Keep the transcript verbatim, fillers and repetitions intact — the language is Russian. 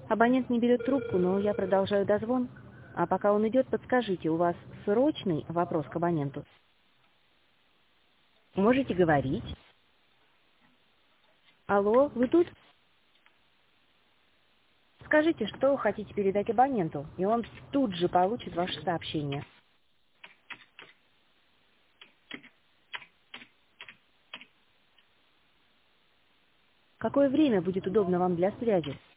Абонент не берет трубку, но я продолжаю дозвон. А пока он идет, подскажите, у вас срочный вопрос к абоненту? Можете говорить. Алло, вы тут? Скажите, что хотите передать абоненту, и он тут же получит ваше сообщение. Какое время будет удобно вам для связи?